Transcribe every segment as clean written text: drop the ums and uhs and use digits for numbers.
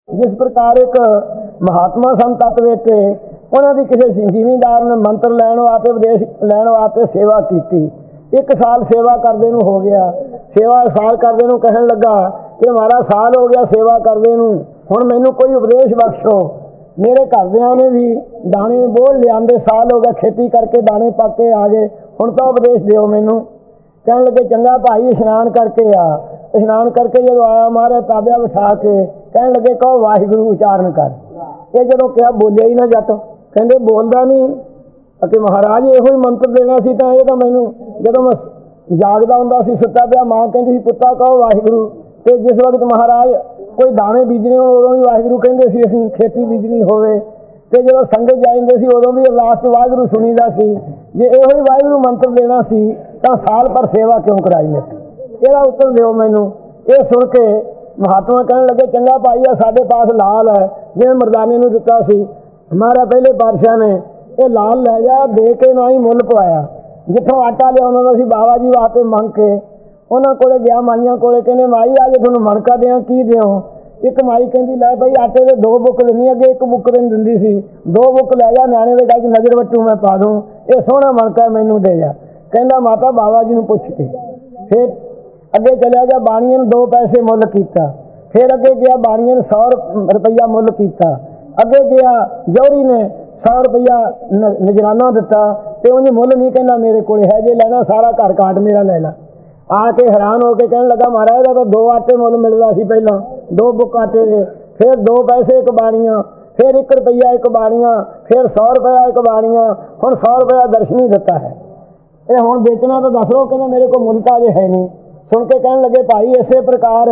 जिस प्रकार एक महात्मा सन तत्व के उन्होंने किसी जिमींदार ने मंत्र लैन वास्ते उपदेश लैन वास्ते सेवा की। एक साल सेवा करदे नूं हो गया। सेवा साल करदे नूं कहन लगा कि हमारा साल हो गया सेवा करदे नूं, हुण मैनूं कोई उपदेश बख्शो। मेरे घरदियां ने भी दाने बोल लियाते, साल हो गया खेती करके दाने पक्के आ गए, हुण तो उपदेश दिओ मैनूं। कहन लगे चंगा भाई इशनान करके आ। इशनान करके जो आया महाराज ताबिया बिठा के कहन लगे कहो वाहिगुरू उचारण कर। ये जदों कहा बोलिया ही ना जट, कहते बोलता नहीं कि महाराज यो ही मंत्र देना सी तां ये तां मैनूं जदों मैं जागदा हुंदा सी सुत्ता पिया मां कहंदी सी पुत्ता कहो वाहिगुरू, ते जिस वक्त महाराज कोई दाने बीजने होण उदों भी वाहिगुरू कहंदे सी, असीं खेती बीजनी होवे ते जदों संगत जाइंदे सी उदों भी अरदास च वाहिगुरू सुणीदा सी। जे इहो ही वाहिगुरू मंत्र देना सी तां साल पर सेवा क्यों कराई मैं? ਇਹਦਾ उत्तर दिओ मैनू। ये सुन के महात्मा कहने लगे चंगा भाई आ साडे पास लाल है जिवें मरदाने नूं दिता सी, हमारा पहले बादशाह ने ये लाल लै जा दे के ना ही मुल पवाया। जिथों आटा लिया सी बाबा जी वास्ते मंग के उन्होंने कोले गया माईयां कोले, कहने माई आ जे तुहानूं मणका दें की देओ? एक माई कहती लै भाई आटे के 2 बुक देनी, अगे 1 बुक तैनूं दिंदी सी, 2 बुक लै जा न्याणे दे गल च नज़र वट्टू मैं पा दूं, ये सोहना मणका मैनूं दे जा। कहंदा माता बाबा जी नूं पुछ के। फिर अगे चलिया गया, बाणीए 2 पैसे मुल किया। फिर अगे गया बाणीए 100 रुपया मुल किया। अगे गया जौहरी ने 100 रुपया नजराना दिता ते उन्हें मुल नहीं कहना मेरे को है, जे लेना सारा घर काट मेरा ले ला। आके हैरान होकर कहने लगा महाराज का तो 2 आटे मुल मिलता सी पहला, 2 बुक आटे के, फिर 2 पैसे 1 बाणिया, फिर 1 रुपया 1 बाणिया, फिर 100 रुपया 1 बाणिया, हुण 100 रुपया दर्शनी दिता है, ये हुण बेचना तो दस लो। कहना मेरे को मुल तो अजे है नहीं। सुन के कहने लगे भाई इसे प्रकार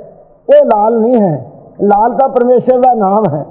ये लाल नहीं है, लाल तो परमेश्वर का नाम है।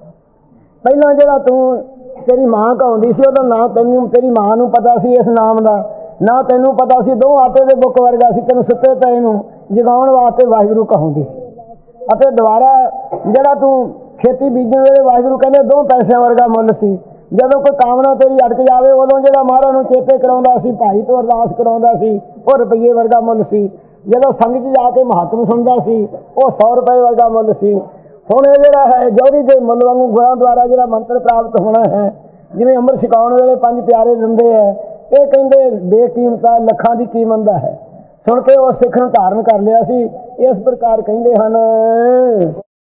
पहला जो तू तेरी मां कहती सी उहदा ना तैनूं तेरी मां नूं पता सी इस नाम का, ना तैनूं पता सी 2 आटे के बुक वर्गा सी, तैनूं सुते पए नूं जगाउण वास्ते वाहिगुरू कहूंदी। अते दोबारा जिहड़ा तू खेती बीजण वेले वाहिगुरू कहंदे 2 पैसिਆਂ वर्गा मुल सी। जदों कोई कामना तेरी अटक जाए उदों जिहड़ा महाराज नूं चेते कराउंदा सी, भाई तो अरदास कराउंदा सी, वो रुपये वर्गा मुल सी। जदों संग च जाके महात्म सुणदा सी वो 100 रुपए वर्गा मुल सी। हुण ये जिहड़ा है जौहरी दे मुल वांगू गुणां द्वारा जिहड़ा मंत्र प्राप्त होना है, जिवें अमृत छकाउण वेले 5 प्यारे दिंदे है, ये कहंदे बेकीमत लखां दी कीमत दा है। सुण के वो सिख धारण कर लिया सी। इस प्रकार कहंदे हन।